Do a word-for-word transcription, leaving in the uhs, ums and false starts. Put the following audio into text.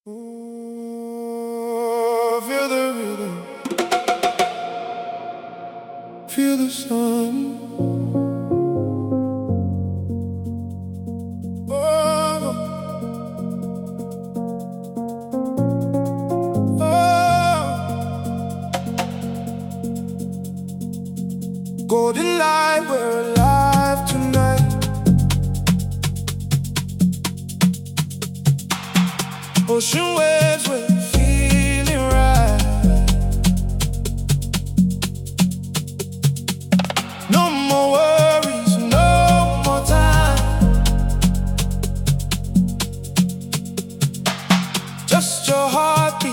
Ooh, feel the rhythm, feel the sun. Oh, oh. Golden light, we're alive tonight. Ocean waves, we're feeling right. No more worries, no more time. Just your heartbeat